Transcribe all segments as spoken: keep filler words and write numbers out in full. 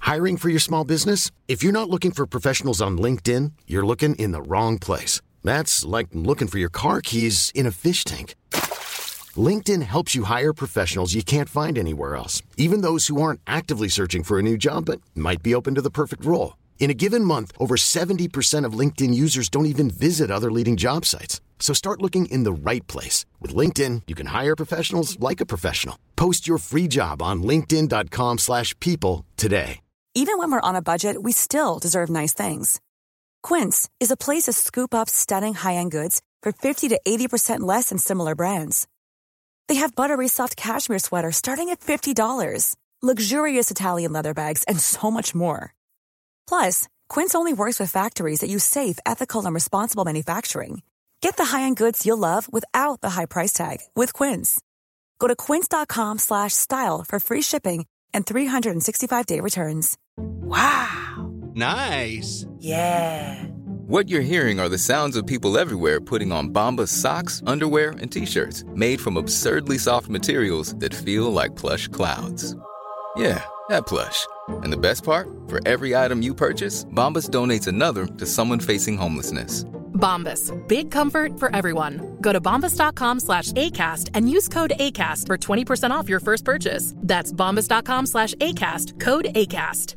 Hiring for your small business? If you're not looking for professionals on LinkedIn, you're looking in the wrong place. That's like looking for your car keys in a fish tank. LinkedIn helps you hire professionals you can't find anywhere else, even those who aren't actively searching for a new job but might be open to the perfect role. In a given month, over seventy percent of LinkedIn users don't even visit other leading job sites. So start looking in the right place. With LinkedIn, you can hire professionals like a professional. Post your free job on linkedin.com slash people today. Even when we're on a budget, we still deserve nice things. Quince is a place to scoop up stunning high-end goods for fifty to eighty percent less than similar brands. They have buttery soft cashmere sweaters starting at fifty dollars, luxurious Italian leather bags, and so much more. Plus, Quince only works with factories that use safe, ethical, and responsible manufacturing. Get the high-end goods you'll love without the high price tag with Quince. Go to quince.com slash style for free shipping and three sixty-five day returns. Wow. Nice. Yeah. What you're hearing are the sounds of people everywhere putting on Bombas socks, underwear, and T-shirts made from absurdly soft materials that feel like plush clouds. Yeah, that plush. And the best part? For every item you purchase, Bombas donates another to someone facing homelessness. Bombas. Big comfort for everyone. Go to bombas.com slash ACAST and use code ACAST for twenty percent off your first purchase. That's bombas.com slash ACAST. Code ACAST.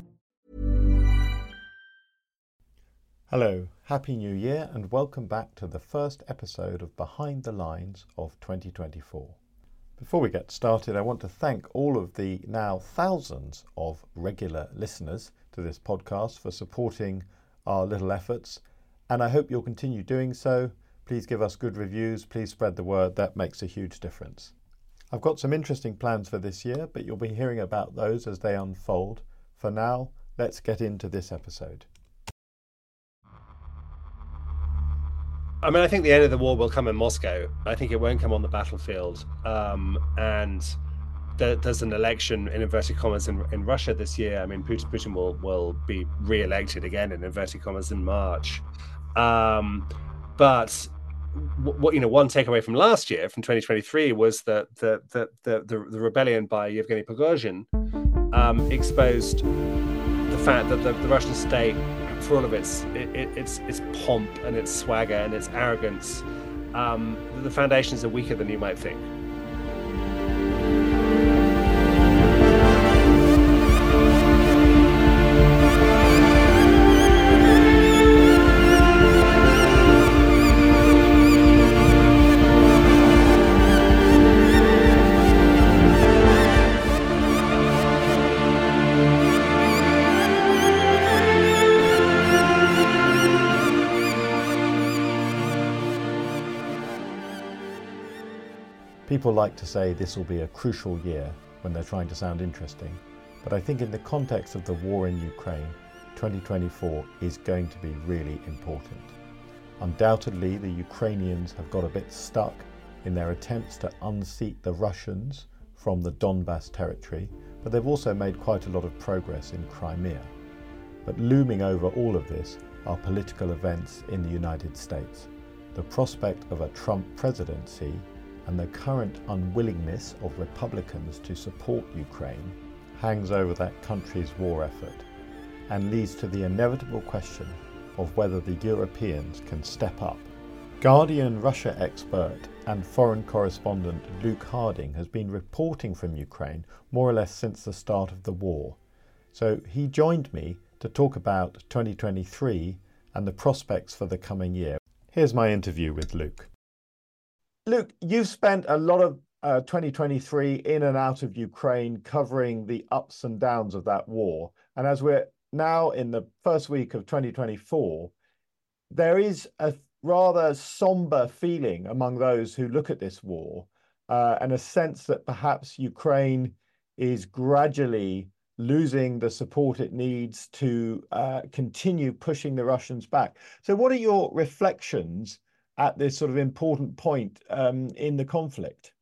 Hello, Happy New Year and welcome back to the first episode of Behind the Lines of twenty twenty-four. Before we get started, I want to thank all of the now thousands of regular listeners to this podcast for supporting our little efforts, and I hope you'll continue doing so. Please give us good reviews, please spread the word, that makes a huge difference. I've got some interesting plans for this year, but you'll be hearing about those as they unfold. For now, let's get into this episode. I mean, I think the end of the war will come in Moscow. I think it won't come on the battlefield. Um, and there, there's an election, in inverted commas, in, in Russia this year. I mean, Putin, Putin will, will be re-elected again, in inverted commas, in March. Um, but what you know, one takeaway from last year, from twenty twenty-three, was that the the the, the, the rebellion by Yevgeny Prigozhin um, exposed the fact that the, the Russian state, for all of its it, it, its its pomp and its swagger and its arrogance, um, the foundations are weaker than you might think. People like to say this will be a crucial year when they're trying to sound interesting, but I think in the context of the war in Ukraine, twenty twenty-four is going to be really important. Undoubtedly, the Ukrainians have got a bit stuck in their attempts to unseat the Russians from the Donbas territory, but they've also made quite a lot of progress in Crimea. But looming over all of this are political events in the United States. The prospect of a Trump presidency and the current unwillingness of Republicans to support Ukraine hangs over that country's war effort and leads to the inevitable question of whether the Europeans can step up. Guardian Russia expert and foreign correspondent Luke Harding has been reporting from Ukraine more or less since the start of the war. So he joined me to talk about twenty twenty-three and the prospects for the coming year. Here's my interview with Luke. Luke, you've spent a lot of uh, twenty twenty-three in and out of Ukraine covering the ups and downs of that war. And as we're now in the first week of twenty twenty-four, there is a rather somber feeling among those who look at this war uh, and a sense that perhaps Ukraine is gradually losing the support it needs to uh, continue pushing the Russians back. So what are your reflections at this sort of important point um, in the conflict?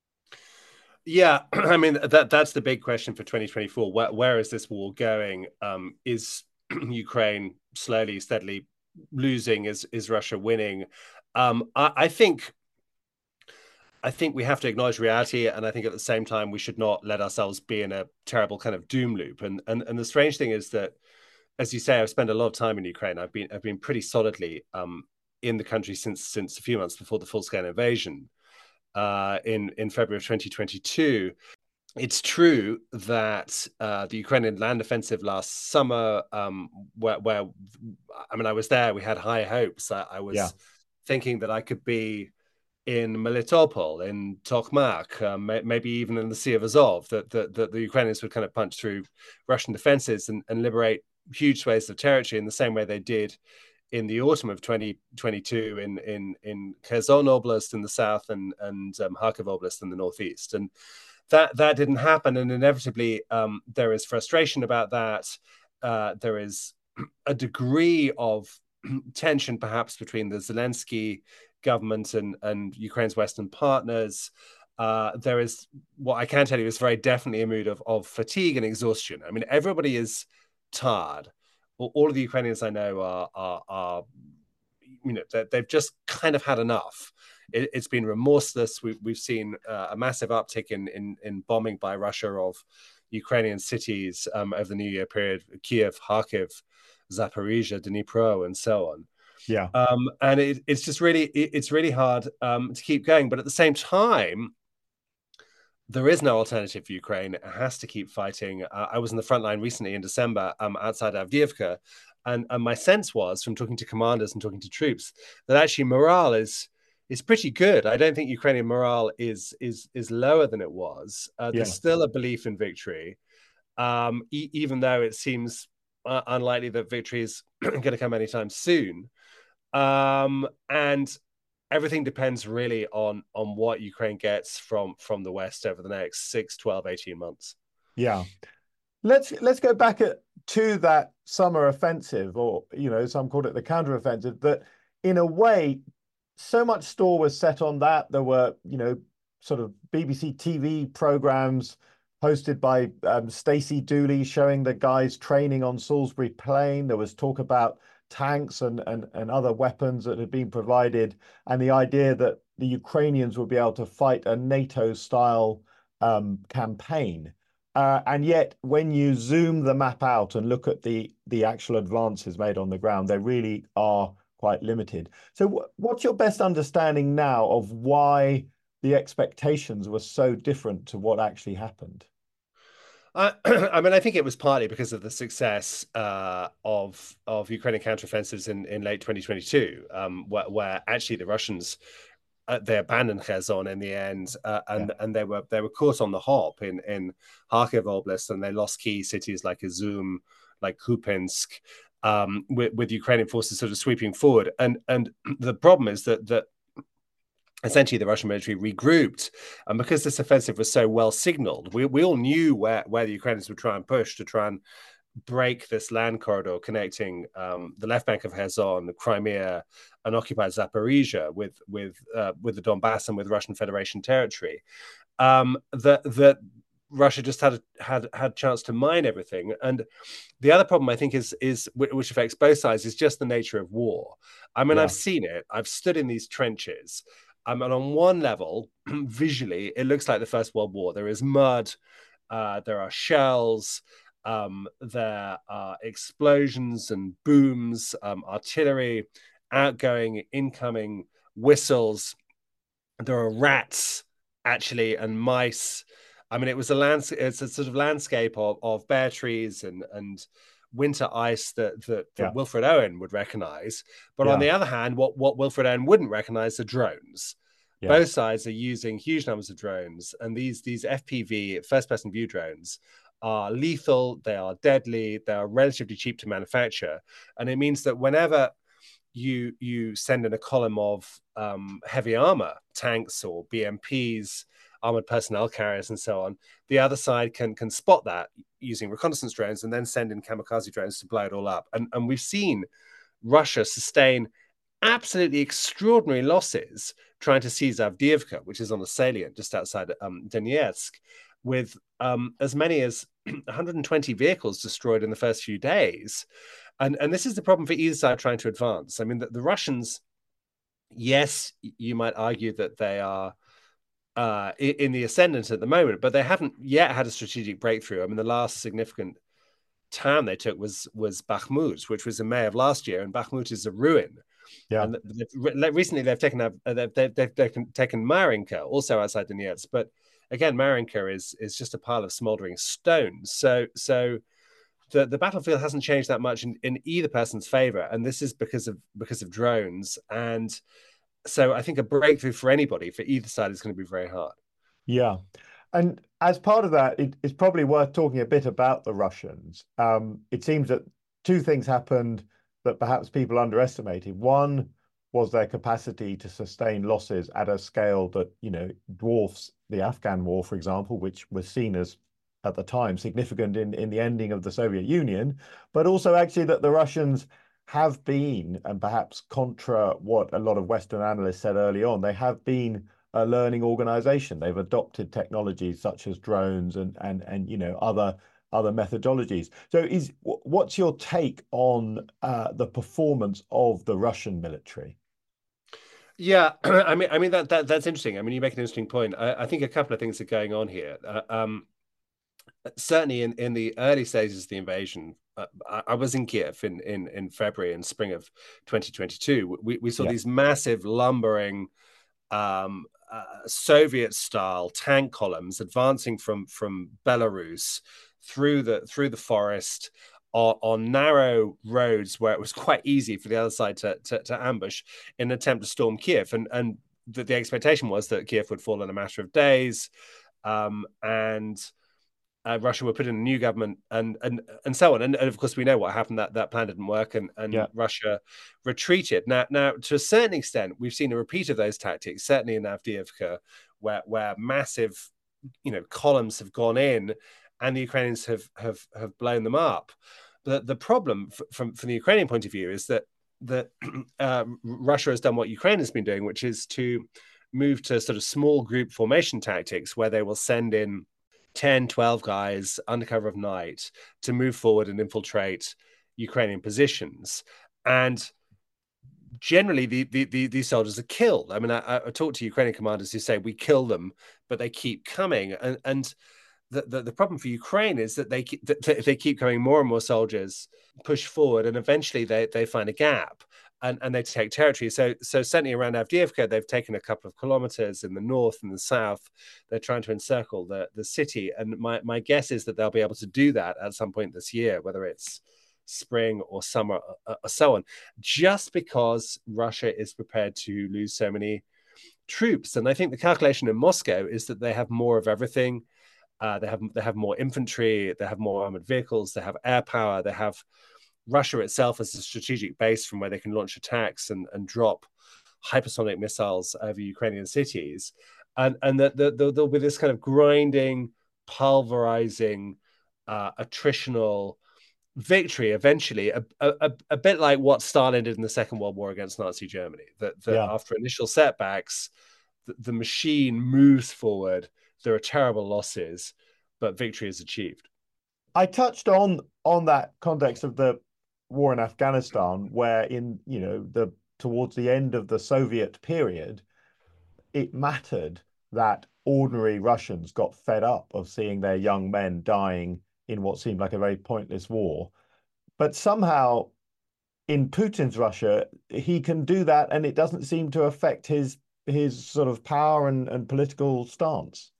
Yeah, I mean, that that's the big question for twenty twenty-four. Where, where is this war going? Um, is Ukraine slowly, steadily losing? Is, is Russia winning? Um, I, I think I think we have to acknowledge reality, and I think at the same time we should not let ourselves be in a terrible kind of doom loop. And and and the strange thing is that, as you say, I've spent a lot of time in Ukraine. I've been I've been pretty solidly um, in the country since since a few months before the full scale invasion uh, in in February of twenty twenty-two. It's true that uh, the Ukrainian land offensive last summer, um, where, where I mean, I was there. We had high hopes. I, I was Yeah. thinking that I could be in Melitopol, in Tokmak, uh, may, maybe even in the Sea of Azov, that, that, that the Ukrainians would kind of punch through Russian defenses and, and liberate huge swathes of territory in the same way they did in the autumn of twenty twenty-two in in in Kherson Oblast in the south and and um, Kharkiv Oblast in the northeast. And that that didn't happen, and inevitably um, there is frustration about that. Uh, there is a degree of tension, perhaps, between the Zelensky government and and Ukraine's Western partners. Uh, there is, what I can tell you is very definitely a mood of of fatigue and exhaustion. I mean, everybody is tired. All of the Ukrainians I know are are, are you know, they've just kind of had enough. It, it's been remorseless. We, we've seen uh, a massive uptick in, in in bombing by Russia of Ukrainian cities um, over the New Year period: Kiev, Kharkiv, Zaporizhia, Dnipro, and so on. Yeah. Um, and it, it's just really it, it's really hard um, to keep going. But at the same time, there is no alternative for Ukraine. It has to keep fighting. Uh, I was in the front line recently in December um, outside Avdiivka, and, and my sense was, from talking to commanders and talking to troops, that actually morale is is pretty good. I don't think Ukrainian morale is is is lower than it was. Uh, Yeah. There's still a belief in victory, um, e- even though it seems uh, unlikely that victory is going to come anytime soon. Um, and everything depends really on on what Ukraine gets from from the West over the next six, twelve, eighteen months. Yeah. Let's let's go back at, to that summer offensive, or, you know, some called it the counteroffensive, that in a way, so much store was set on that. There were, you know, sort of B B C T V programs hosted by um, Stacey Dooley showing the guys training on Salisbury Plain. There was talk about tanks and, and, and other weapons that had been provided, and the idea that the Ukrainians would be able to fight a NATO-style um, campaign. Uh, and yet, when you zoom the map out and look at the, the actual advances made on the ground, they really are quite limited. So w- what's your best understanding now of why the expectations were so different to what actually happened? Uh, I mean, I think it was partly because of the success uh, of of Ukrainian counteroffensives in, in late twenty twenty-two, um, where, where actually the Russians uh, they abandoned Kherson in the end, uh, and yeah. and they were they were caught on the hop in in Kharkiv Oblast, and they lost key cities like Izum, like Kupinsk, um, with, with Ukrainian forces sort of sweeping forward. And and the problem is that that. Essentially, the Russian military regrouped, and because this offensive was so well signaled, we, we all knew where, where the Ukrainians would try and push to try and break this land corridor connecting um, the left bank of Kherson, Crimea, and occupied Zaporizhia with with uh, with the Donbass and with Russian Federation territory. Um, that that Russia just had had had chance to mine everything. And the other problem, I think, is is which affects both sides, is just the nature of war. I mean, yeah. I've seen it. I've stood in these trenches. Um, and on one level, visually, it looks like the First World War. There is mud, uh, there are shells, um, there are explosions and booms, um, artillery, outgoing, incoming whistles. There are rats, actually, and mice. I mean, it was a landscape. It's a sort of landscape of, of bare trees and and. winter ice that that, that yeah. Wilfred Owen would recognize, but yeah. on the other hand, what what Wilfred Owen wouldn't recognize are drones. Yeah. Both sides are using huge numbers of drones, and these these F P V, first-person view drones, are lethal. They are deadly. They are relatively cheap to manufacture, and it means that whenever you you send in a column of um, heavy armor, tanks or B M Ps, armored personnel carriers, and so on, the other side can can spot that using reconnaissance drones and then send in kamikaze drones to blow it all up. And, and we've seen Russia sustain absolutely extraordinary losses trying to seize Avdiivka, which is on a salient just outside um, Donetsk, with um, as many as one hundred twenty vehicles destroyed in the first few days. And, and this is the problem for either side trying to advance. I mean, the, the Russians, yes, you might argue that they are uh, in, in the ascendant at the moment, but they haven't yet had a strategic breakthrough. I mean, the last significant town they took was was Bakhmut, which was in May of last year, and Bakhmut is a ruin. Yeah. And they've, recently they've taken a, they've, they've, they've, they've taken Marinka, also outside Donetsk, but again, Marinka is is just a pile of smoldering stones. So so the, the battlefield hasn't changed that much in, in either person's favor, and this is because of because of drones. And so I think a breakthrough for anybody, for either side, is going to be very hard. Yeah. And as part of that, it, it's probably worth talking a bit about the Russians. Um, it seems that two things happened that perhaps people underestimated. One was their capacity to sustain losses at a scale that, you know, dwarfs the Afghan war, for example, which was seen as, at the time, significant in, in the ending of the Soviet Union, but also actually that the Russians have been, and perhaps contra what a lot of Western analysts said early on, they have been a learning organization. They've adopted technologies such as drones and and and you know other other methodologies. So, is what's your take on uh, the performance of the Russian military? Yeah, I mean, I mean that that that's interesting. I mean, you make an interesting point. I, I think a couple of things are going on here. Uh, um, certainly, in in the early stages of the invasion, uh, I, I was in Kiev in in in February and spring of twenty twenty-two. We we saw yeah. these massive lumbering Um, uh, Soviet-style tank columns advancing from from Belarus through the through the forest on, on narrow roads where it was quite easy for the other side to to, to ambush in an attempt to storm Kiev. And and the, the expectation was that Kiev would fall in a matter of days, um, and Uh, Russia would put in a new government, and and and so on. And, and of course, we know what happened. That that plan didn't work, and and yeah. Russia retreated. Now, now to a certain extent, we've seen a repeat of those tactics. Certainly in Avdiivka, where where massive, you know, columns have gone in, and the Ukrainians have have have blown them up. But the problem f- from from the Ukrainian point of view is that that uh, Russia has done what Ukraine has been doing, which is to move to sort of small group formation tactics, where they will send in ten, twelve guys under cover of night to move forward and infiltrate Ukrainian positions. And generally, the, the, the, these soldiers are killed. I mean, I, I talk to Ukrainian commanders who say, we kill them, but they keep coming. And, and the, the, the problem for Ukraine is that they, keep, that they keep coming, more and more soldiers push forward, and eventually they, they find a gap. And, and they take territory. So, so certainly around Avdiivka, they've taken a couple of kilometers in the north and the south. They're trying to encircle the, the city. And my, my guess is that they'll be able to do that at some point this year, whether it's spring or summer or, or so on, just because Russia is prepared to lose so many troops. And I think the calculation in Moscow is that they have more of everything. Uh, they have they have more infantry, they have more armored vehicles, they have air power, they have Russia itself as a strategic base from where they can launch attacks and, and drop hypersonic missiles over Ukrainian cities. And, and that the, the, there'll be this kind of grinding, pulverizing, uh, attritional victory eventually, a, a, a bit like what Stalin did in the Second World War against Nazi Germany. That, that yeah. after initial setbacks, the, the machine moves forward. There are terrible losses, but victory is achieved. I touched on on that context of the war in Afghanistan, where in, you know, the towards the end of the Soviet period, it mattered that ordinary Russians got fed up of seeing their young men dying in what seemed like a very pointless war. But somehow in Putin's Russia, he can do that, and it doesn't seem to affect his his sort of power and, and political stance.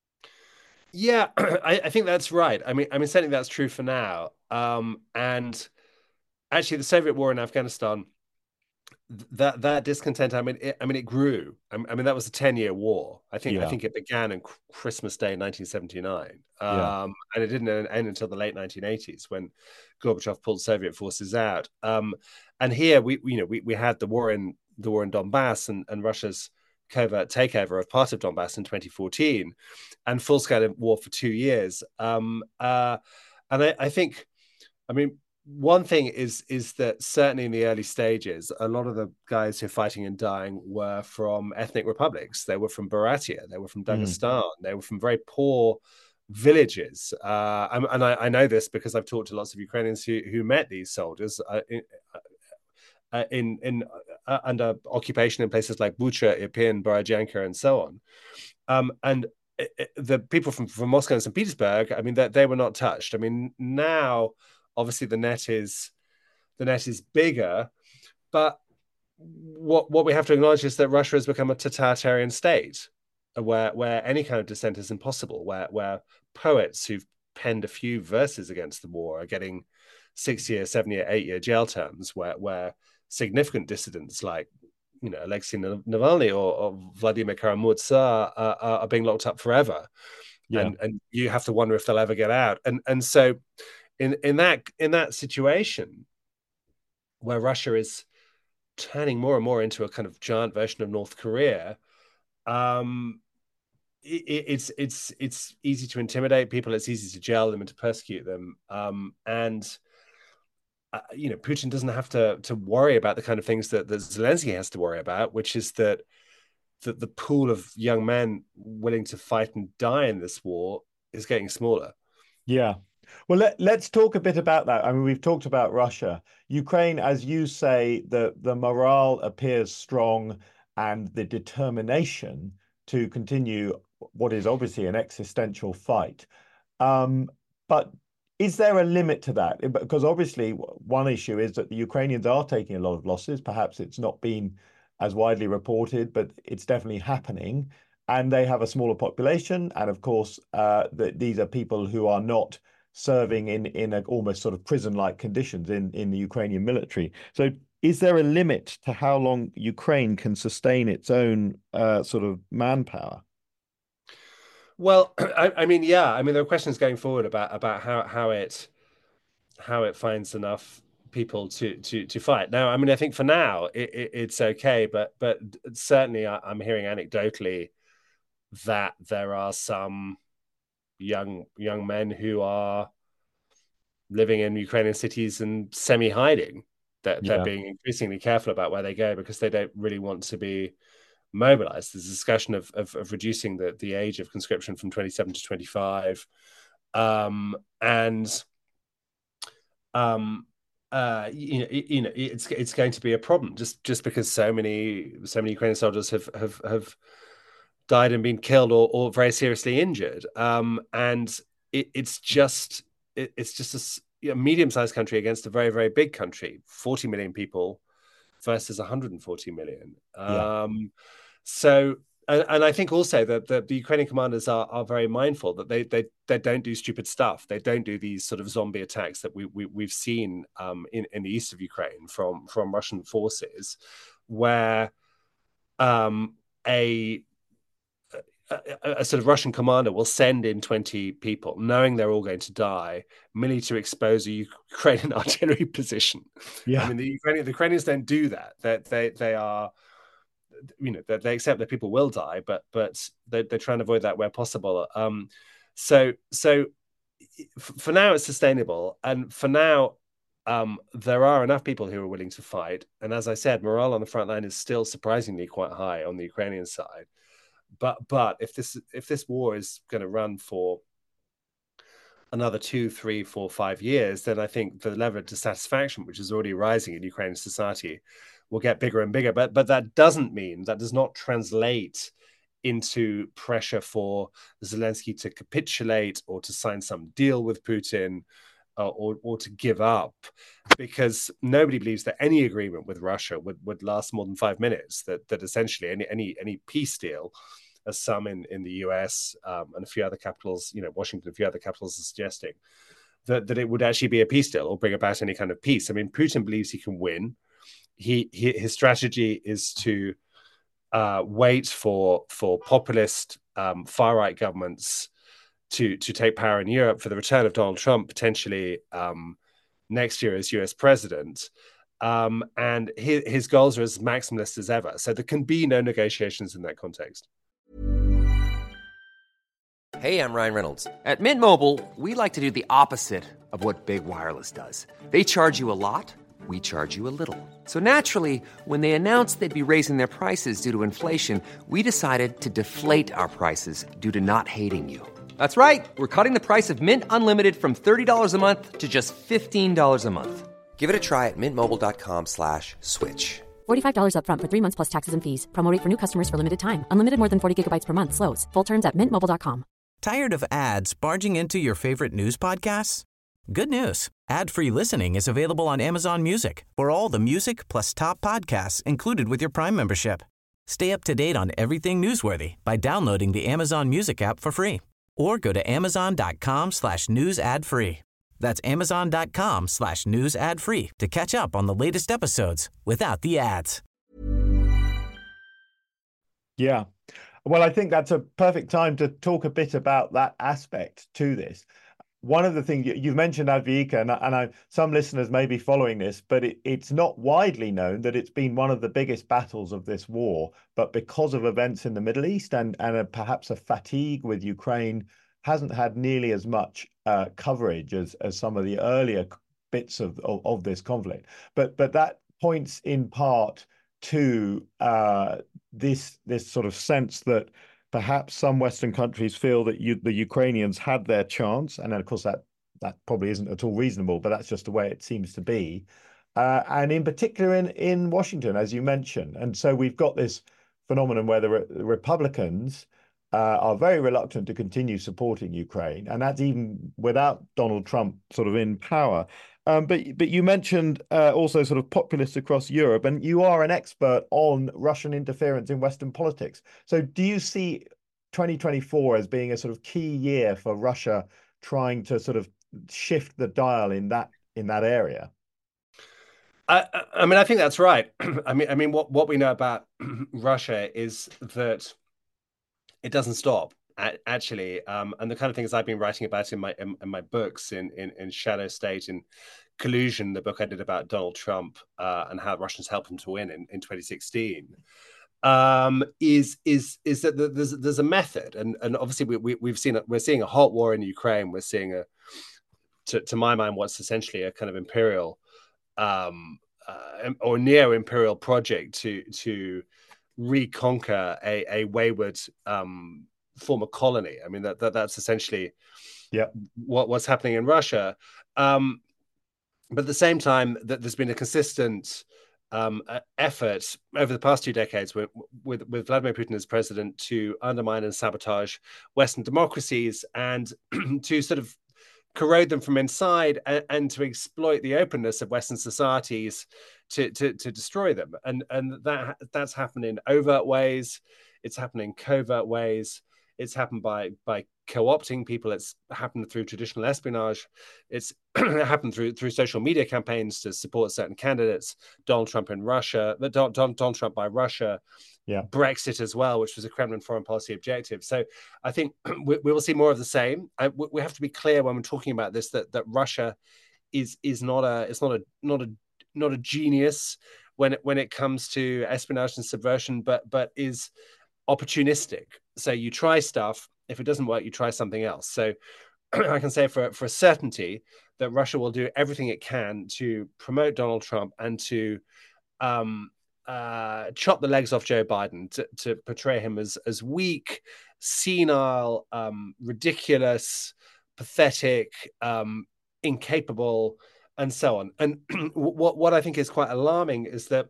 Yeah, I, I think that's right. I mean, I mean, certainly that's true for now. Um, and actually, the Soviet war in Afghanistan, that that discontent, I mean, it, I mean, it grew. I mean, that was a ten-year war. I think. Yeah. I think it began on Christmas Day, nineteen seventy-nine, um, yeah. and it didn't end until the late nineteen eighties when Gorbachev pulled Soviet forces out. Um, and here, we, you know, we we had the war in the war in Donbass and, and Russia's covert takeover of part of Donbass in twenty fourteen, and full-scale war for two years. Um, uh, and I, I think, I mean, one thing is is that certainly in the early stages, a lot of the guys who are fighting and dying were from ethnic republics. They were from Buryatia, they were from Dagestan, mm. they were from very poor villages. Uh, and and I, I know this because I've talked to lots of Ukrainians who who met these soldiers. Uh, uh, in in uh, under occupation in places like Bucha, Irpin, Borodyanka, and so on. Um, and it, it, the people from, from Moscow and Saint Petersburg, I mean, they, they were not touched. I mean, now obviously the net is the net is bigger, but what what we have to acknowledge is that Russia has become a totalitarian state, where where any kind of dissent is impossible, where where poets who've penned a few verses against the war are getting six-year, seven-year, eight-year jail terms, where where significant dissidents like, you know, Alexei Navalny or, or Vladimir Kara-Murza are, are, are being locked up forever. Yeah. And and you have to wonder if they'll ever get out. And and so in, in that in that situation where Russia is turning more and more into a kind of giant version of North Korea, um, it, it's it's it's easy to intimidate people. It's easy to jail them and to persecute them. Um, and uh, you know, Putin doesn't have to to worry about the kind of things that, that Zelensky has to worry about, which is that that the pool of young men willing to fight and die in this war is getting smaller. Yeah. Well, let, let's talk a bit about that. I mean, we've talked about Russia. Ukraine, as you say, the, the morale appears strong and the determination to continue what is obviously an existential fight. Um, but is there a limit to that? Because obviously one issue is that the Ukrainians are taking a lot of losses. Perhaps it's not been as widely reported, but it's definitely happening. And they have a smaller population. And of course, uh, the, these are people who are not serving in in a, almost sort of prison-like conditions in, in the Ukrainian military. So is there a limit to how long Ukraine can sustain its own uh, sort of manpower? Well, I, I mean, yeah, I mean, there are questions going forward about about how how it how it finds enough people to to to fight. Now, I mean, I think for now it, it, it's okay, but but certainly I, I'm hearing anecdotally that there are some young young men who are living in Ukrainian cities and semi-hiding. That they're, yeah. they're being increasingly careful about where they go because they don't really want to be mobilized. There's a discussion of of, of reducing the, the age of conscription from twenty-seven to twenty-five, um, and um, uh, you know, you know, it's it's going to be a problem just just because so many so many Ukrainian soldiers have have have died and been killed or, or very seriously injured, um, and it, it's just it, it's just a you know, medium-sized country against a very very big country, forty million people versus one hundred forty million. Yeah. Um, so, and, and I think also that the, the Ukrainian commanders are are very mindful that they they they don't do stupid stuff. They don't do these sort of zombie attacks that we, we we've seen um, in in the east of Ukraine from from Russian forces, where um, a A, a sort of Russian commander will send in twenty people, knowing they're all going to die, merely to expose a Ukrainian artillery position. Yeah, I mean the Ukrainian the Ukrainians don't do that. That they, they they are, you know, they, they accept that people will die, but but they they try and avoid that where possible. Um, so so for now it's sustainable, and for now um, there are enough people who are willing to fight. And as I said, morale on the front line is still surprisingly quite high on the Ukrainian side. But but if this if this war is going to run for another two, three, four, five years, then I think the level of dissatisfaction, which is already rising in Ukrainian society, will get bigger and bigger. But but that doesn't mean, that does not translate into pressure for Zelensky to capitulate or to sign some deal with Putin uh, or or to give up, because nobody believes that any agreement with Russia would, would last more than five minutes. That that essentially any any any peace deal, as some in, in the U S um, and a few other capitals, you know, Washington, a few other capitals are suggesting, that, that it would actually be a peace deal or bring about any kind of peace. I mean, Putin believes he can win. He, he his strategy is to uh, wait for for populist um, far right governments to to take power in Europe, for the return of Donald Trump potentially um, next year as U S president. Um, and his, his goals are as maximalist as ever. So there can be no negotiations in that context. Hey, I'm Ryan Reynolds. At Mint Mobile, we like to do the opposite of what Big Wireless does. They charge you a lot, we charge you a little. So naturally, when they announced they'd be raising their prices due to inflation, we decided to deflate our prices due to not hating you. That's right. We're cutting the price of Mint Unlimited from thirty dollars a month to just fifteen dollars a month. Give it a try at mintmobile.com slash switch. forty-five dollars up front for three months plus taxes and fees. Promo rate for new customers for limited time. Unlimited more than forty gigabytes per month. Slows full terms at mint mobile dot com. Tired of ads barging into your favorite news podcasts? Good news. Ad-free listening is available on Amazon Music for all the music plus top podcasts included with your Prime membership. Stay up to date on everything newsworthy by downloading the Amazon Music app for free or go to amazon.com slash news ad free. That's amazon.com slash news ad free to catch up on the latest episodes without the ads. Yeah. Well, I think that's a perfect time to talk a bit about that aspect to this. One of the things you, you've mentioned Avdiivka, and, and I, some listeners may be following this, but it, it's not widely known that it's been one of the biggest battles of this war. But because of events in the Middle East and, and a, perhaps a fatigue with Ukraine, hasn't had nearly as much uh, coverage as, as some of the earlier bits of, of, of this conflict. But but that points in part to uh, this this sort of sense that perhaps some Western countries feel that you, the Ukrainians had their chance, and then of course that that probably isn't at all reasonable, but that's just the way it seems to be. Uh, and in particular in in Washington, as you mentioned, and so we've got this phenomenon where the, re the Republicans uh, are very reluctant to continue supporting Ukraine, and that's even without Donald Trump sort of in power. Um, but but you mentioned uh, also sort of populists across Europe, and you are an expert on Russian interference in Western politics. So do you see twenty twenty-four as being a sort of key year for Russia trying to sort of shift the dial in that in that area? I, I mean, I think that's right. I mean, I mean, what what we know about Russia is that it doesn't stop. Actually, um, and the kind of things I've been writing about in my in, in my books, in, in in Shadow State, in Collusion, the book I did about Donald Trump uh, and how Russians helped him to win in, in twenty sixteen, um, is is is that there's there's a method, and and obviously we, we we've seen we're seeing a hot war in Ukraine. We're seeing a, to to my mind, what's essentially a kind of imperial, um, uh, or neo-imperial project to to reconquer a a wayward Um, former colony. I mean, that, that that's essentially yeah. what what's happening in Russia. Um, but at the same time, that there's been a consistent um, effort over the past two decades with, with with Vladimir Putin as president to undermine and sabotage Western democracies and to sort of corrode them from inside and, and to exploit the openness of Western societies to to, to destroy them. And and that that's happened in overt ways. It's happened in covert ways. It's happened by by co-opting people. It's happened through traditional espionage. It's happened through through social media campaigns to support certain candidates. Donald Trump in Russia, Donald, Donald Trump by Russia, yeah. Brexit as well, which was a Kremlin foreign policy objective. So I think we, we will see more of the same. I, we have to be clear when we're talking about this that that Russia is is not a it's not a not a not a genius when it, when it comes to espionage and subversion, but but is opportunistic. So you try stuff. If it doesn't work, you try something else. So I can say for, for a certainty that Russia will do everything it can to promote Donald Trump and to um, uh, chop the legs off Joe Biden, to, to portray him as, as weak, senile, um, ridiculous, pathetic, um, incapable, and so on. And what, what I think is quite alarming is that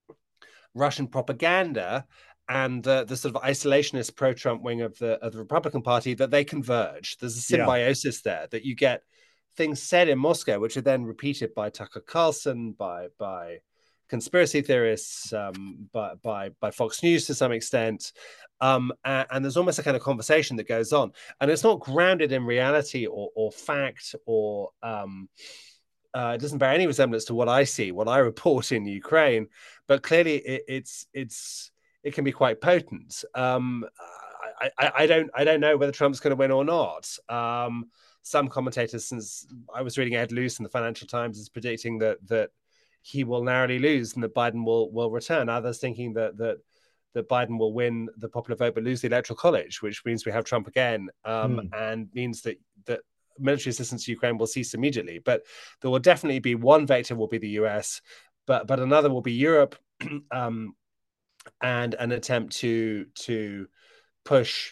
Russian propaganda and the, the sort of isolationist pro-Trump wing of the of the Republican Party, that they converge. There's a symbiosis yeah. there, that you get things said in Moscow, which are then repeated by Tucker Carlson, by by conspiracy theorists, um, by, by by Fox News to some extent. Um, and, and there's almost a kind of conversation that goes on. And it's not grounded in reality or, or fact, or um, uh, it doesn't bear any resemblance to what I see, what I report in Ukraine. But clearly it, it's it's it can be quite potent. Um, I, I, I don't I don't know whether Trump's going to win or not. Um, some commentators, since I was reading Ed Luce in the Financial Times, is predicting that that he will narrowly lose and that Biden will will return. Others thinking that that that Biden will win the popular vote but lose the Electoral College, which means we have Trump again, um, mm. and means that that military assistance to Ukraine will cease immediately. But there will definitely be one vector will be the U S, but but another will be Europe. um, and an attempt to to push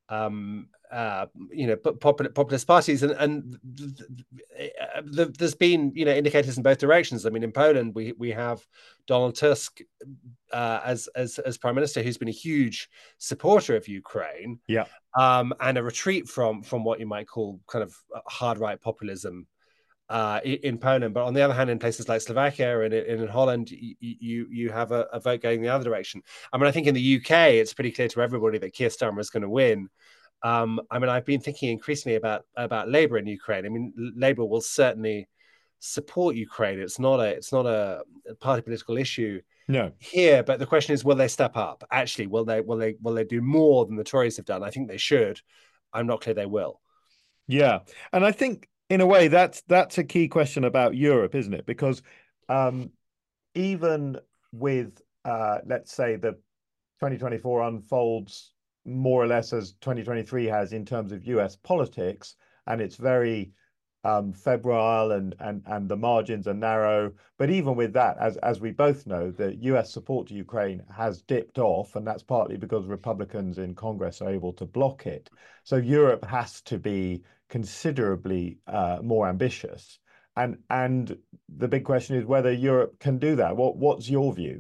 um, uh, you know, popular, populist parties, and and th- th- th- there's been, you know, indicators in both directions. I mean, in Poland, we we have Donald Tusk uh, as as as prime minister, who's been a huge supporter of Ukraine, yeah, um, and a retreat from from what you might call kind of hard right populism uh, in Poland. But on the other hand, in places like Slovakia and in, in Holland, you you, you have a, a vote going the other direction. I mean, I think in the U K, it's pretty clear to everybody that Keir Starmer is going to win. Um, I mean, I've been thinking increasingly about about Labour in Ukraine. I mean, Labour will certainly support Ukraine. It's not a it's not a party political issue no. here, but the question is, will they step up? Actually, will they will they will they do more than the Tories have done? I think they should. I'm not clear they will. Yeah, and I think in a way that's that's a key question about Europe, isn't it? Because um, even with uh, let's say the twenty twenty-four unfolds more or less as twenty twenty-three has in terms of U S politics, and it's very um, febrile and and and the margins are narrow. But even with that, as as we both know, the U S support to Ukraine has dipped off, and that's partly because Republicans in Congress are able to block it. So Europe has to be considerably uh, more ambitious, and and the big question is whether Europe can do that. What what's your view?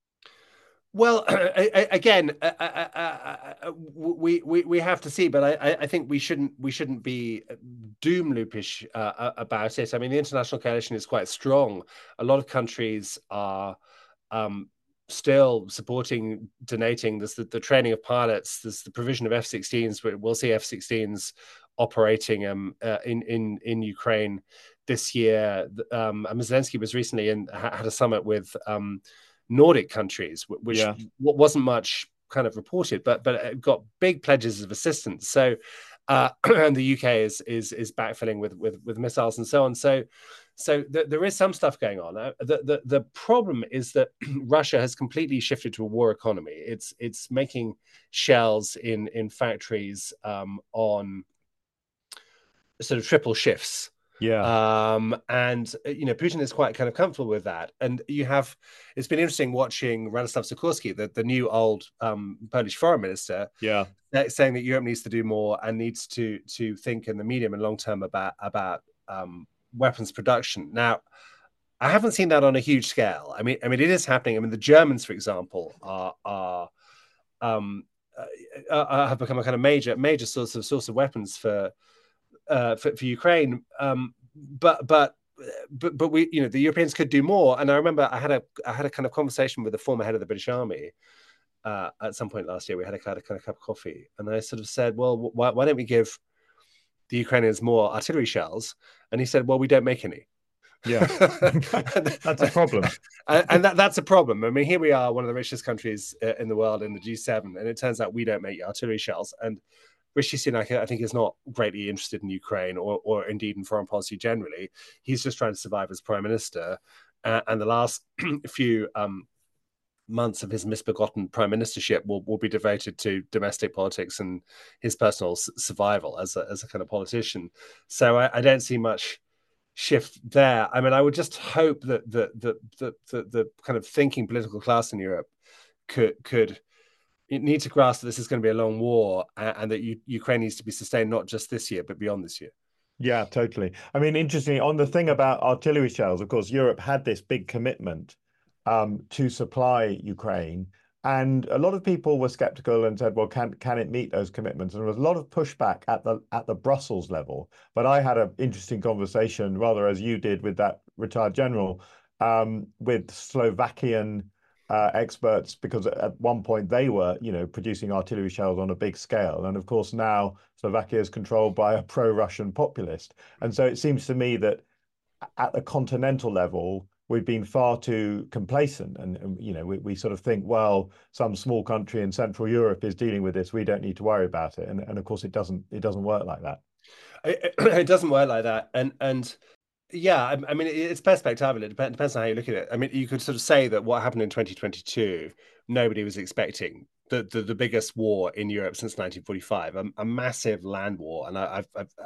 Well, again, uh, uh, uh, we, we we have to see, but I, I think we shouldn't we shouldn't be doom loopish uh, about it. I mean, the international coalition is quite strong. A lot of countries are um, still supporting, donating. There's the, the training of pilots. There's the provision of F sixteens. We'll see F sixteens operating um, uh, in in in Ukraine this year. Um, Zelensky was recently in had a summit with Um, Nordic countries, which yeah. wasn't much kind of reported, but but it got big pledges of assistance. So, uh, and the U K is is is backfilling with with with missiles and so on. So, so th- there is some stuff going on. Uh, the the the problem is that Russia has completely shifted to a war economy. It's it's making shells in in factories um, on sort of triple shifts. Yeah. Um, and, you know, Putin is quite kind of comfortable with that. And you have, it's been interesting watching Radoslaw Sikorski, the, the new old um, Polish foreign minister, yeah, saying that Europe needs to do more and needs to to think in the medium and long term about, about um, weapons production. Now, I haven't seen that on a huge scale. I mean, I mean, it is happening. I mean, the Germans, for example, are, are um, uh, have become a kind of major, major source of source of weapons for, Uh, for, for Ukraine, um, but but but but we, you know, the Europeans could do more. And I remember I had a I had a kind of conversation with the former head of the British Army uh, at some point last year. We had a kind of, kind of cup of coffee, and I sort of said, "Well, why, why don't we give the Ukrainians more artillery shells?" And he said, "Well, we don't make any." Yeah, that's a problem, and, and that that's a problem. I mean, here we are, one of the richest countries in the world in the G seven, and it turns out we don't make artillery shells. And Rishi Sunak, I think, is not greatly interested in Ukraine or, or indeed in foreign policy generally. He's just trying to survive as prime minister. Uh, and the last few um, months of his misbegotten prime ministership will, will be devoted to domestic politics and his personal s- survival as a, as a kind of politician. So I, I don't see much shift there. I mean, I would just hope that the the the the, the kind of thinking political class in Europe could could you need to grasp that this is going to be a long war, and, and that you, Ukraine needs to be sustained not just this year, but beyond this year. Yeah, totally. I mean, interestingly, on the thing about artillery shells, of course, Europe had this big commitment um, to supply Ukraine. And a lot of people were skeptical and said, well, can can it meet those commitments? And there was a lot of pushback at the at the Brussels level. But I had an interesting conversation, rather as you did, with that retired general, um, with Slovakian Uh, experts, because at one point they were, you know, producing artillery shells on a big scale. And of course, now Slovakia is controlled by a pro-Russian populist. And so it seems to me that at the continental level, we've been far too complacent. And, and you know, we, we sort of think, well, some small country in Central Europe is dealing with this. We don't need to worry about it. And, and of course, it doesn't it doesn't work like that. It, it doesn't work like that. And, and, Yeah, I, I mean, it's perspectival. It depends, depends on how you look at it. I mean, you could sort of say that what happened in twenty twenty-two, nobody was expecting the the, the biggest war in Europe since nineteen forty-five, a, a massive land war. And I, I've, I've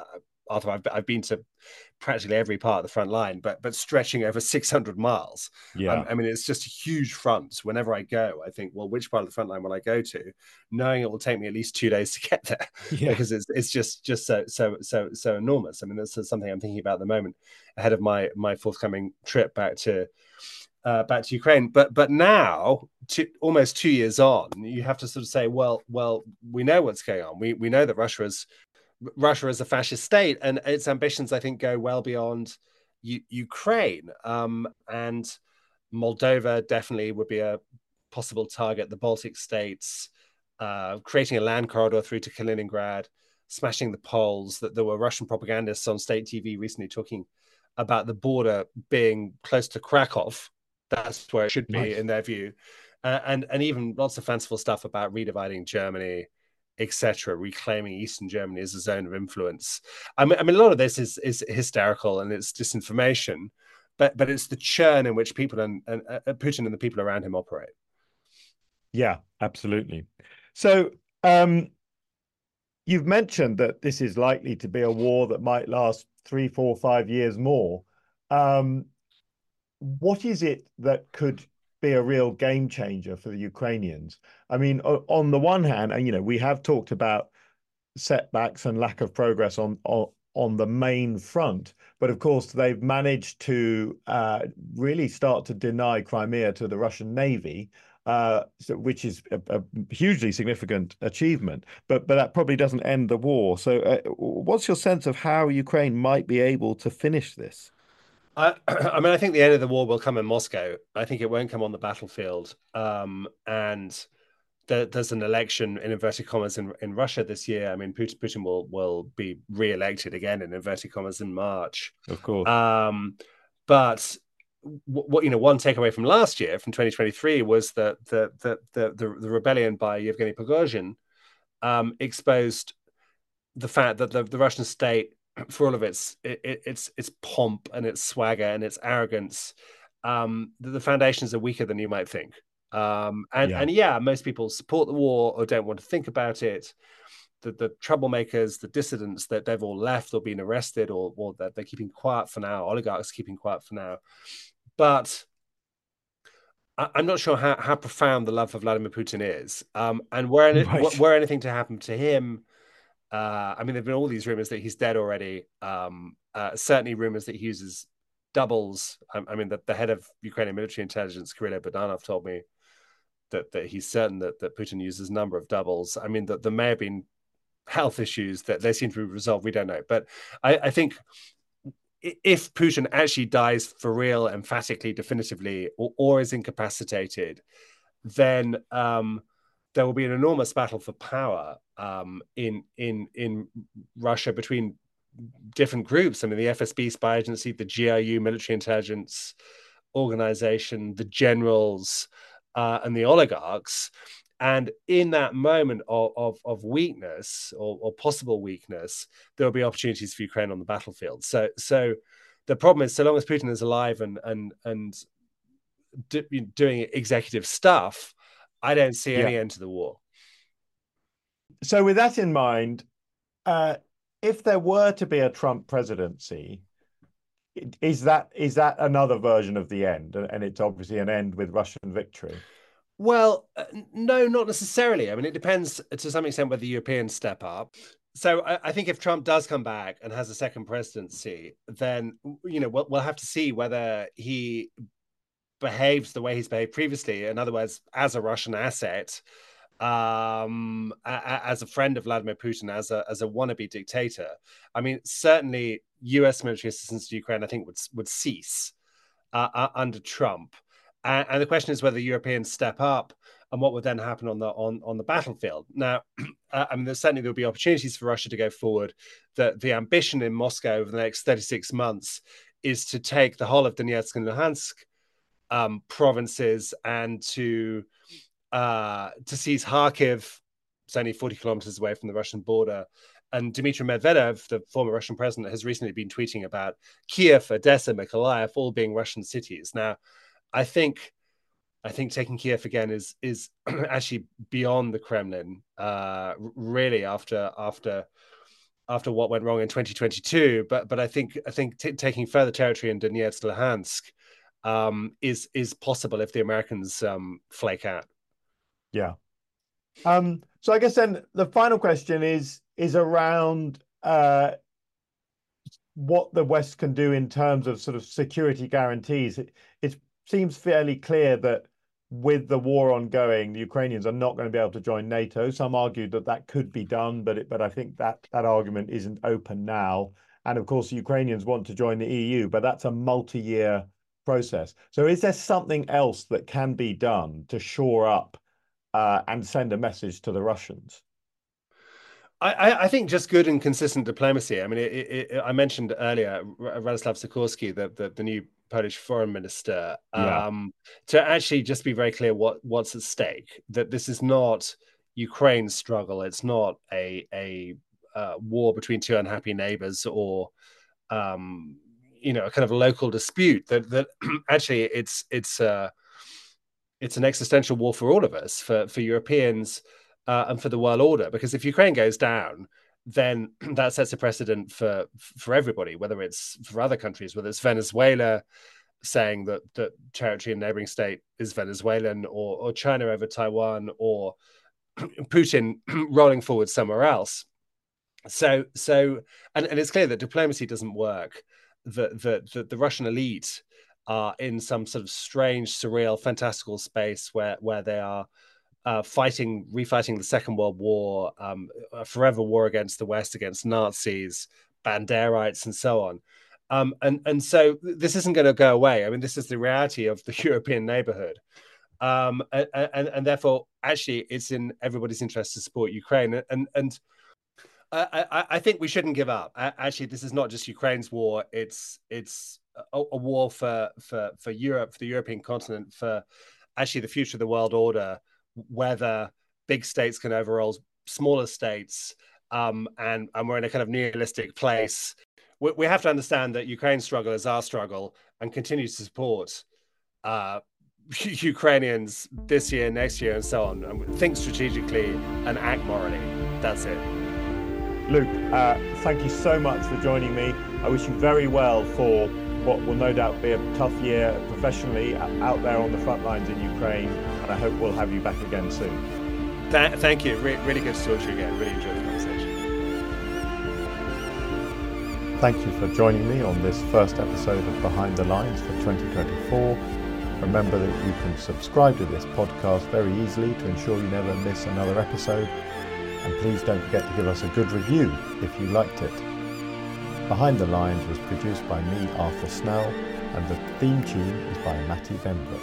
Arthur, I've, I've been to practically every part of the front line, but but stretching over six hundred miles. Yeah. Um, I mean, it's just a huge front. Whenever I go, I think, well, which part of the front line will I go to? Knowing it will take me at least two days to get there, Yeah. because it's it's just just so so so so enormous. I mean, this is something I'm thinking about at the moment ahead of my my forthcoming trip back to uh, back to Ukraine. But but now, to, almost two years on, you have to sort of say, well, well, we know what's going on. We we know that Russia is Russia is a fascist state, and its ambitions, I think, go well beyond U- Ukraine. Um, and Moldova definitely would be a possible target. The Baltic states, uh, creating a land corridor through to Kaliningrad, smashing the Poles. That there were Russian propagandists on state T V recently talking about the border being close to Krakow. That's where it should be, nice, in their view, uh, and and even lots of fanciful stuff about redividing Germany, et cetera, reclaiming Eastern Germany as a zone of influence. I mean, I mean, a lot of this is is hysterical and it's disinformation, but but it's the churn in which people and, and uh, Putin and the people around him operate. Yeah, absolutely. So um, you've mentioned that this is likely to be a war that might last three, four, five years more. Um, what is it that could be a real game changer for the Ukrainians? I mean, on the one hand, and you know, we have talked about setbacks and lack of progress on on, on the main front, but of course they've managed to uh, really start to deny Crimea to the Russian Navy, uh, so, which is a, a hugely significant achievement. But but that probably doesn't end the war. So, uh, what's your sense of how Ukraine might be able to finish this? I, I mean, I think the end of the war will come in Moscow. I think it won't come on the battlefield. Um, and there, there's an election, in inverted commas, in, in Russia this year. I mean, Putin, Putin will will be re-elected again, in inverted commas, in March. Of course. Um, but what you know, one takeaway from last year, from twenty twenty-three, was that the the the the, the rebellion by Yevgeny Prigozhin um, exposed the fact that the, the Russian state, for all of its it, its its pomp and its swagger and its arrogance, um, the, the foundations are weaker than you might think. Um, and yeah. and yeah, most people support the war or don't want to think about it. The the troublemakers, the dissidents, that they've all left or been arrested, or or that they're keeping quiet for now. Oligarchs keeping quiet for now. But I, I'm not sure how, how profound the love for Vladimir Putin is, um, and were any, right. were anything to happen to him. Uh, I mean, there've been all these rumors that he's dead already. Um, uh, certainly rumors that he uses doubles. I, I mean, the, the head of Ukrainian military intelligence, Kirill Budanov, told me that, that he's certain that, that Putin uses a number of doubles. I mean, that there may have been health issues that they seem to be resolved. We don't know. But I, I think if Putin actually dies for real, emphatically, definitively, or, or is incapacitated, then um, there will be an enormous battle for power um, in in in Russia between different groups. I mean, the F S B spy agency, the G I U military intelligence organization, the generals, uh, and the oligarchs. And in that moment of, of, of weakness or, or possible weakness, there will be opportunities for Ukraine on the battlefield. So, so the problem is, so long as Putin is alive and and and do, doing executive stuff, I don't see any yeah. end to the war. So, with that in mind, uh, if there were to be a Trump presidency, is that is that another version of the end, and it's obviously an end with Russian victory? Well, uh, no, not necessarily. I mean, it depends to some extent whether the Europeans step up. So I, I think if Trump does come back and has a second presidency, then, you know, we'll, we'll have to see whether he behaves the way he's behaved previously. In other words, as a Russian asset, um, a, a, as a friend of Vladimir Putin, as a as a wannabe dictator. I mean, certainly U S military assistance to Ukraine, I think, would would cease uh, uh, under Trump. And, and the question is whether Europeans step up and what would then happen on the on, on the battlefield. Now, uh, I mean, there's certainly there'll be opportunities for Russia to go forward. The, the ambition in Moscow over the next thirty-six months is to take the whole of Donetsk and Luhansk um, provinces and to uh, to seize Kharkiv. It's only forty kilometers away from the Russian border. And Dmitry Medvedev, the former Russian president, has recently been tweeting about Kiev, Odessa, Mykolaiv, all being Russian cities. Now, I think, I think taking Kiev again is is actually beyond the Kremlin. Uh, really, after after after what went wrong in twenty twenty-two. But but I think I think t- taking further territory in Donetsk, Luhansk um, is is possible if the Americans um, flake out. Yeah. Um, so I guess then the final question is is around uh, what the West can do in terms of sort of security guarantees. It, it seems fairly clear that with the war ongoing, the Ukrainians are not going to be able to join NATO. Some argue that that could be done, but it, but I think that that argument isn't open now. And of course, the Ukrainians want to join the E U, but that's a multi-year process. So is there something else that can be done to shore up uh, and send a message to the Russians? I, I think just good and consistent diplomacy. I mean, it, it, I mentioned earlier Radoslaw Sikorski, the, the the new Polish foreign minister, yeah. um, to actually just be very clear what what's at stake. That this is not Ukraine's struggle. It's not a a uh, war between two unhappy neighbors or um, you know a kind of local dispute. That that actually it's it's uh, it's an existential war for all of us, for for Europeans. Uh, and for the world order, because if Ukraine goes down, then that sets a precedent for for everybody, whether it's for other countries, whether it's Venezuela saying that that territory and neighboring state is Venezuelan, or, or China over Taiwan, or Putin rolling forward somewhere else. So so and, and it's clear that diplomacy doesn't work, that the, the, the Russian elite are in some sort of strange, surreal, fantastical space where where they are Uh, fighting, refighting the Second World War, um, a forever war against the West, against Nazis, Banderites, and so on. Um, and and so this isn't going to go away. I mean, this is the reality of the European neighborhood, um, and, and and therefore, actually, it's in everybody's interest to support Ukraine. And and I, I think we shouldn't give up. Actually, this is not just Ukraine's war. It's it's a, a war for for for Europe, for the European continent, for actually the future of the world order, whether big states can overrule smaller states, um, and, and we're in a kind of nihilistic place. We, we have to understand that Ukraine's struggle is our struggle, and continue to support uh, Ukrainians this year, next year, and so on. And think strategically and act morally. That's it. Luke, uh, thank you so much for joining me. I wish you very well for what will no doubt be a tough year professionally out there on the front lines in Ukraine, and I hope we'll have you back again soon. Th- thank you. Re- really good to talk to you again. Really enjoyed the conversation. Thank you for joining me on this first episode of Behind the Lines for twenty twenty-four. Remember that you can subscribe to this podcast very easily to ensure you never miss another episode, and please don't forget to give us a good review if you liked it. Behind the Lines was produced by me, Arthur Snell, and the theme tune is by Matty Benbrook.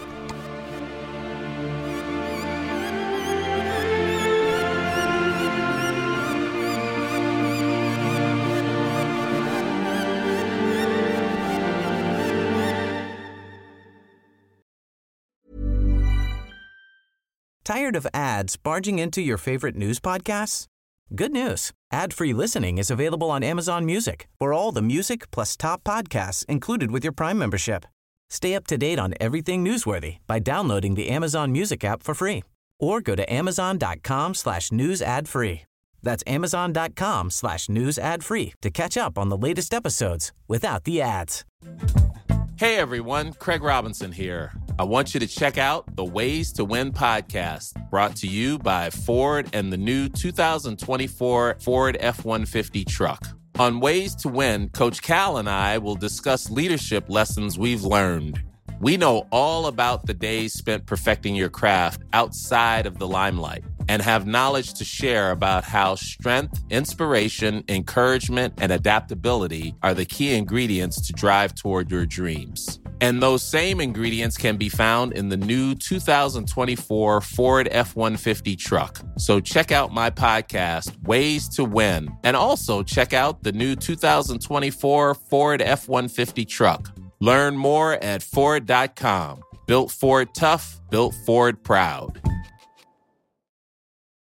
Tired of ads barging into your favorite news podcasts? Good news. Ad-free listening is available on Amazon Music for all the music plus top podcasts included with your Prime membership. Stay up to date on everything newsworthy by downloading the Amazon Music app for free, or go to amazon.com slash news ad free. That's amazon.com slash news ad free to catch up on the latest episodes without the ads. Hey everyone, Craig Robinson here. I want you to check out the Ways to Win podcast, brought to you by Ford and the new two thousand twenty-four Ford F one fifty truck. On Ways to Win, Coach Cal and I will discuss leadership lessons we've learned. We know all about the days spent perfecting your craft outside of the limelight, and have knowledge to share about how strength, inspiration, encouragement, and adaptability are the key ingredients to drive toward your dreams. And those same ingredients can be found in the new two thousand twenty-four Ford F one fifty truck. So check out my podcast, Ways to Win, and also check out the new two thousand twenty-four Ford F one fifty truck. Learn more at Ford dot com. Built Ford tough, built Ford proud.